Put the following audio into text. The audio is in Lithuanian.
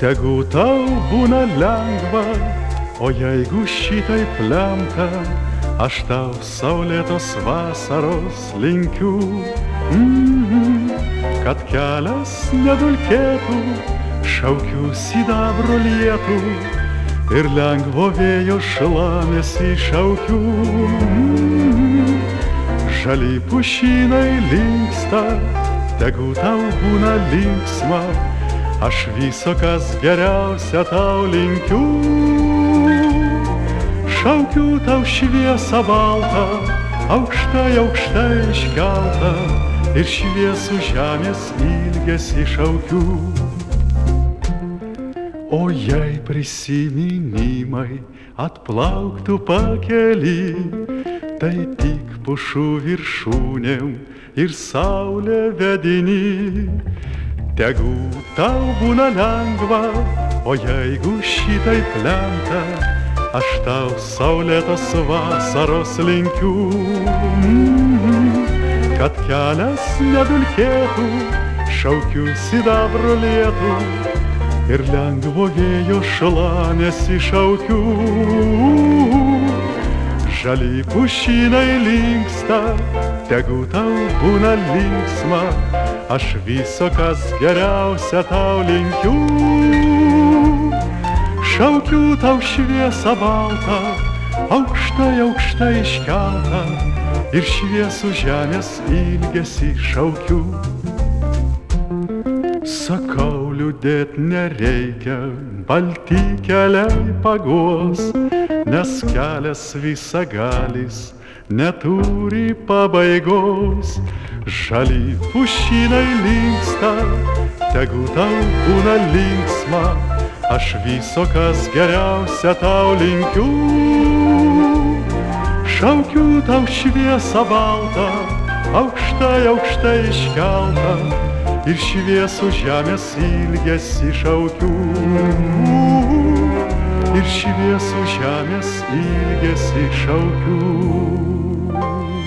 Tegu tau būna lengva, o jeigu šitaip lemta, aš tau saulėtos vasaros linkiu. Kad kelias nedulkėtų, šaukiu sidabro lietų ir lengvo vėjo šlamesį šaukiu. Žali pušynai linksta, tegu tau būna linksma, aš viso, kas geriausia tau linkiu. Šaukiu tau šviesą baltą, aukštai, aukštai iškeltą, ir šviesų žemės ilgesį šaukiu. O jei prisiminimai atplauktų pakely, tai tik pušų viršūnėm ir saulė vedini. Tegu tau būna lengva, o jeigu šitaip lemta, aš tau saulėtos vasaros linkiu. Kad kelias nedulkėtų, šaukiu sidabro lietų ir lengvo vėjo šlamesį šaukiu. Žali pušynai linksta, tegu tau būna linksma, aš viso, kas geriausia tau linkiu. Šaukiu tau šviesą baltą, aukštai, aukštai iškeltą, ir šviesų žemės ilgesį šaukiu. Sakau, liūdėt nereikia, balti keliai paguos, nes kelias visagalis neturi pabaigos. Žali pušynai linksta, tegu tau būna linksma, aš viso, kas geriausia tau linkiu. Šaukiu tau šviesą baltą, aukštai, aukštai iškeltą, ir šviesų žemės ilgesį šaukiu. Ir šviesų žemės ilgesį šaukiu.